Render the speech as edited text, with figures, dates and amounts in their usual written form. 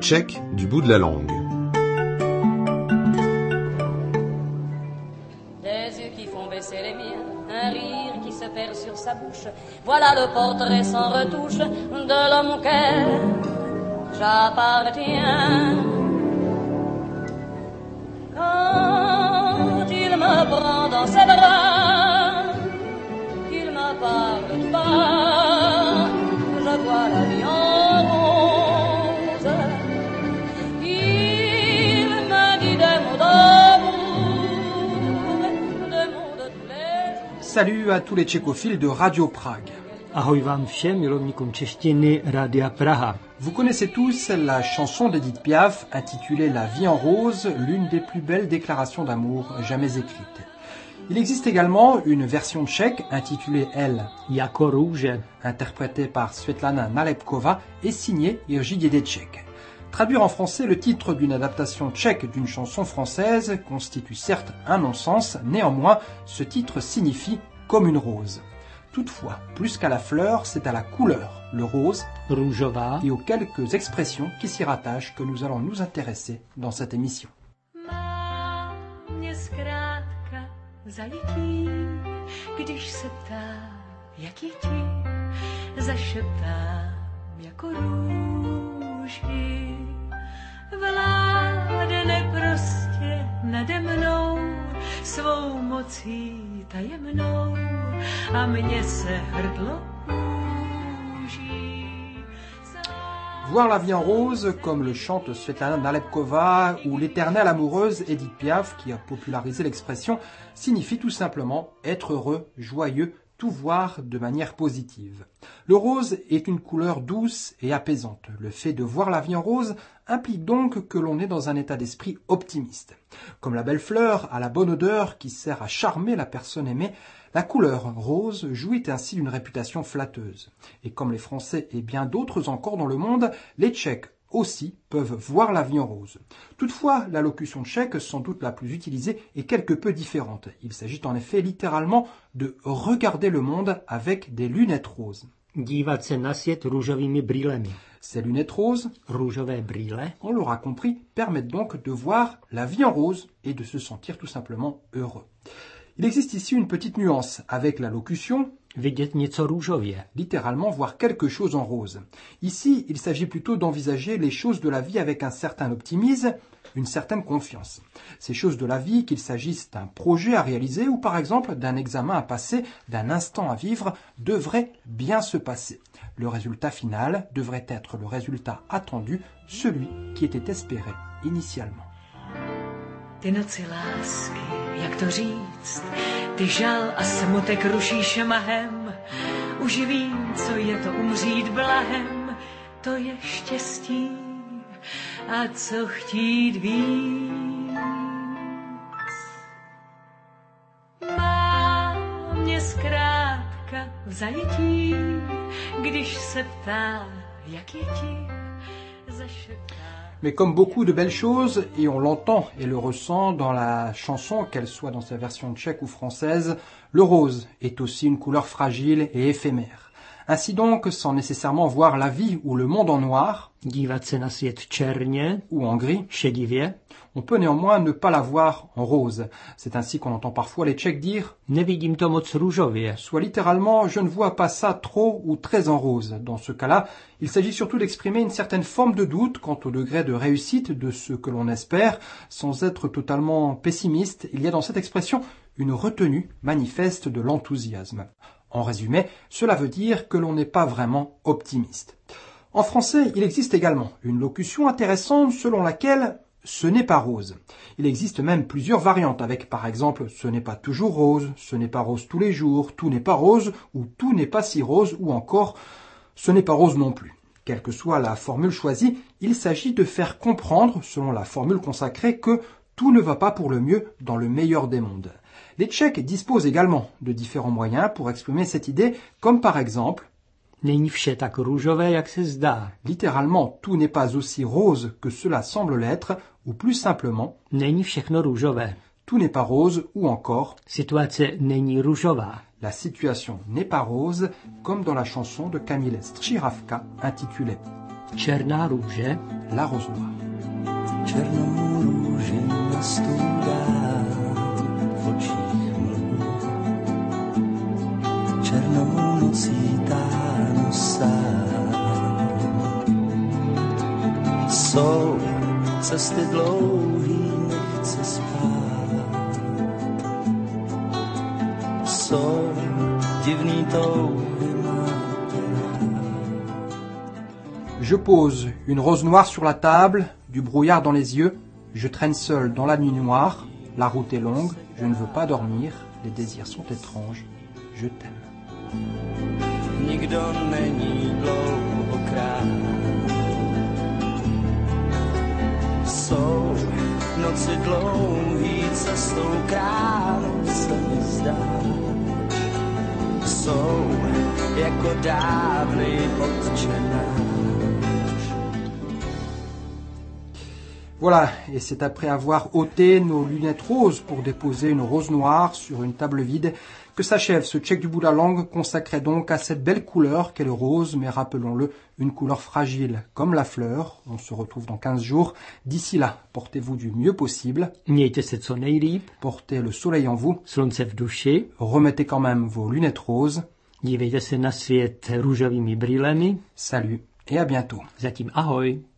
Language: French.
tchèque du bout de la langue. Des yeux qui font baisser les miens, un rire qui se perd sur sa bouche. Voilà le portrait sans retouche de l'homme auquel j'appartiens. Quand il me prend dans ses bras, qu'il me parle tout bas, je vois la vie en rose. Il me dit des mots d'amour, des mots de tous les jours. Salut à tous les tchécophiles de Radio Prague. Ahoj vám všem milovníkům češtiny Rádia Praha. Vous connaissez tous la chanson d'Edith Piaf intitulée La vie en rose, l'une des plus belles déclarations d'amour jamais écrites. Il existe également une version tchèque intitulée Elle, Jako růže. interprétée par Svetlana Nalepkova et signée Jiří Dědeček. Traduire en français le titre d'une adaptation tchèque d'une chanson française constitue certes un non-sens, néanmoins ce titre signifie comme une rose. Toutefois, plus qu'à la fleur, c'est à la couleur, le rose, Růžová. et aux quelques expressions qui s'y rattachent que nous allons nous intéresser dans cette émission. Má mě zkrátka zalití, když se ptá, jak je ti, zašeptám jako růži. Vládne prostě nade mnou svou mocí tajemnou a mě se hrdlo kůží. Voir la vie en rose, comme le chante Svetlana Nalepkova ou l'éternelle amoureuse Edith Piaf, qui a popularisé l'expression, signifie tout simplement être heureux, joyeux, tout voir de manière positive. Le rose est une couleur douce et apaisante. Le fait de voir la vie en rose implique donc que l'on est dans un état d'esprit optimiste. Comme la belle fleur a la bonne odeur qui sert à charmer la personne aimée, la couleur rose jouit ainsi d'une réputation flatteuse. Et comme les Français et bien d'autres encore dans le monde, les Tchèques aussi peuvent voir la vie en rose. Toutefois, la locution tchèque, sans doute la plus utilisée, est quelque peu différente. Il s'agit en effet littéralement de regarder le monde avec des lunettes roses. Dívat se na svět růžovými brýlemi. Ces lunettes roses, Růžové brýle on l'aura compris, permettent donc de voir la vie en rose et de se sentir tout simplement heureux. Il existe ici une petite nuance avec la locution, vidět něco růžově. littéralement voir quelque chose en rose. Ici, il s'agit plutôt d'envisager les choses de la vie avec un certain optimisme, une certaine confiance. Ces choses de la vie, qu'il s'agisse d'un projet à réaliser ou par exemple d'un examen à passer, d'un instant à vivre, devraient bien se passer. Le résultat final devrait être le résultat attendu, celui qui était espéré initialement. Ty noci lásky, jak to říct, ty žal a smutek ruší šmahem, už vím, co je to umřít blahem, to je štěstí a co chtít víc. Má mě zkrátka v zajetí, když se ptá, jak je ti, zašeptá. Mais comme beaucoup de belles choses, et on l'entend et le ressent dans la chanson, qu'elle soit dans sa version tchèque ou française, le rose est aussi une couleur fragile et éphémère. Ainsi donc, sans nécessairement voir la vie ou le monde en noir, Dívat se na svět černě, ou en gris, šedivě. on peut néanmoins ne pas la voir en rose. C'est ainsi qu'on entend parfois les Tchèques dire, Nevidím to moc růžově. soit littéralement « je ne vois pas ça trop ou très en rose ». Dans ce cas-là, il s'agit surtout d'exprimer une certaine forme de doute quant au degré de réussite de ce que l'on espère, sans être totalement pessimiste. Il y a dans cette expression une retenue manifeste de l'enthousiasme. En résumé, cela veut dire que l'on n'est pas vraiment optimiste. En français, il existe également une locution intéressante selon laquelle ce n'est pas rose. Il existe même plusieurs variantes avec par exemple ce n'est pas toujours rose, ce n'est pas rose tous les jours, tout n'est pas rose ou tout n'est pas si rose ou encore ce n'est pas rose non plus. Quelle que soit la formule choisie, il s'agit de faire comprendre, selon la formule consacrée, que tout ne va pas pour le mieux dans le meilleur des mondes. Les Tchèques disposent également de différents moyens pour exprimer cette idée, comme par exemple Není vše tak růžové, jak se zdá. littéralement tout n'est pas aussi rose que cela semble l'être, ou plus simplement Není všechno růžové. tout n'est pas rose ou encore Situace není růžová. la situation n'est pas rose, comme dans la chanson de Kamile Stříhavka intitulée Černá růže, la rose noire. Černou růži nastoudá v očích mlhu. Černou nocí táhnu sám. Jsou cesty dlouhý, nechci spát. Jsou divný touhy máte rád. Je pose une rose noire sur la table, du brouillard dans les yeux, je traîne seul dans la nuit noire, la route est longue, je ne veux pas dormir, les désirs sont étranges, je t'aime. Nikdo není dlouhokrát. Jsou noci dlouhý, cestou kránu se mi zdá. Jsou jako dávný odčenáš. Voilà, et c'est après avoir ôté nos lunettes roses pour déposer une rose noire sur une table vide que s'achève ce check du bout de la langue consacré donc à cette belle couleur qu'est le rose, mais rappelons-le, une couleur fragile comme la fleur. On se retrouve dans 15 jours. D'ici là, portez-vous du mieux possible. Mějte se co nejlíp, Portez le soleil en vous. slunce v duši, Remettez quand même vos lunettes roses. dívejte se na svět růžovými brýlemi. Salut et à bientôt. Zatím ahoj.